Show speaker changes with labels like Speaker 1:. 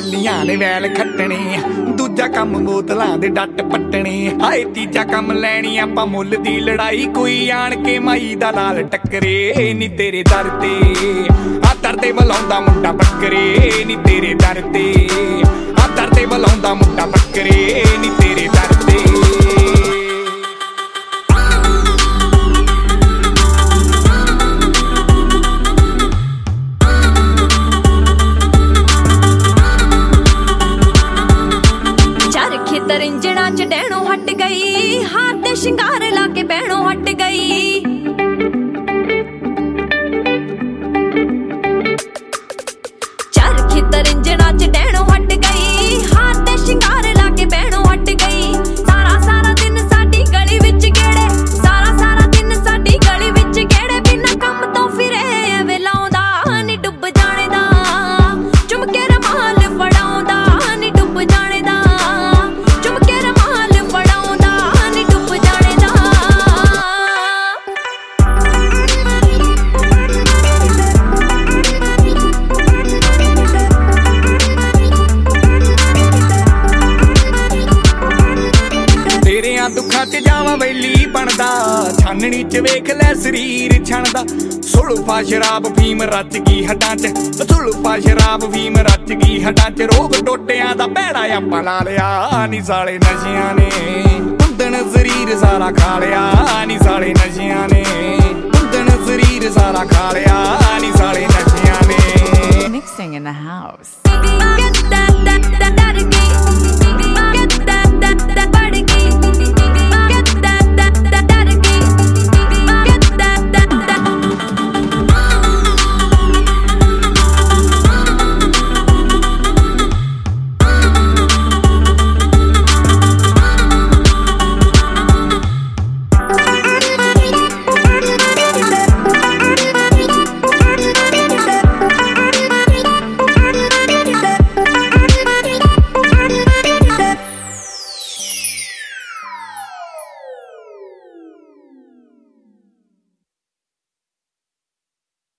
Speaker 1: ਬਿੱਲੀਆਂ ਨੇ ਵੈਲ ਖੱਟਣੇ, ਦੂਜਾ ਕੰਮ ਬੋਤਲਾਂ ਦੇ ਡੱਟ ਪੱਟਣੇ। ਹਾਏ ਤੀਜਾ ਕੰਮ ਲੈਣੀ ਆਪਾਂ ਮੁੱਲ ਦੀ ਲੜਾਈ, ਕੋਈ ਆਣ ਕੇ ਮਾਈ ਦਾ ਲਾਲ ਟੱਕਰੇ ਨੀ ਤੇਰੇ ਦਰ ਤੇ। ਆ ਦਰ ਤੇ ਬੁਲਾਉਂਦਾ ਮੁੰਡਾ ਬੱਕਰੇ ਨੀ ਤੇਰੇ ਦਰ ਤੇ। ਆ ਦਰ ਤੇ ਬੁਲਾਉਂਦਾ ਮੁੰਡਾ ਬੱਕਰੇ ਨੀ ਤੇਰੇ ਦਰ ਤੇ।
Speaker 2: ਤਰਿੰਜਣਾ ਚ ਡੈਣੋਂ ਹਟ ਗਈ, ਹਾਰ ਤੇ ਸ਼ਿੰਗਾਰ ਲਾ ਕੇ ਬਹਿਣੋਂ ਹਟ ਗਈ। ਚਰਖੀ ਤਰਿੰਜਣਾ ਚ ਡੈਣੋਂ ਹਟ ਗਈ, ਹਾਰ ਤੇ ਸ਼ਿੰਗਾਰ ਲਾ ਕੇ ਬਹਿਣੋਂ ਹਟ ਗਈ। ਸਾਰਾ ਸਾਰਾ ਦਿਨ ਸਾਡੀ ਗਲੀ ਵਿੱਚ ਗੇੜੇ, ਸਾਰਾ ਸਾਰਾ ਦਿਨ ਸਾਡੀ ਗਲੀ ਵਿੱਚ ਗੇੜੇ। ਬਿਨਾਂ ਕੰਮ ਤੋਂ ਫਿਰੇ ਐਵੇਂ ਲਾਉਂਦਾ ਨੀ ਡੁੱਬ ਜਾਣੇ ਦਾ, ਚੁੰਮ ਕੇ ਰਮਾਲ ਫੜਾਉਂਦਾ ਨੀ ਡੁੱਬ ਜਾਣੇ ਦਾ।
Speaker 1: ਦੁੱਖਾਂ ਚ ਜਾਵਾਂ ਵੈਲੀ ਬਣਦਾ, ਛਾਨਣੀ ਚ ਵੇਖ ਲੈ ਸਰੀਰ ਛਣਦਾ। ਸੁਲਫਾ ਸ਼ਰਾਬ ਫੀਮ ਰਚ ਗਈ ਹੱਡਾਂ ਚ, ਸੁਲਫਾ ਸ਼ਰਾਬ ਫੀਮ ਰਚ ਗਈ ਹੱਡਾਂ ਚ। ਰੋਗ ਟੋਟਿਆਂ ਦਾ ਭੈੜਾ ਆਪਾਂ ਲਾ ਲਿਆ ਨੀ ਸਾਲੇ ਨਸ਼ਿਆਂ ਨੇ, ਕੁੰਦਣ ਸਰੀਰ ਸਾਰਾ ਖਾ ਲਿਆ ਨੀ ਸਾਲੇ ਨਸ਼ਿਆਂ ਨੇ। ਕੁੰਦਣ ਸਰੀਰ ਸਾਰਾ ਖਾ ਲਿਆ ਨੀ ਸਾਲੇ ਨਸ਼ਿਆਂ ਨੇ।
Speaker 3: Mixing in the house.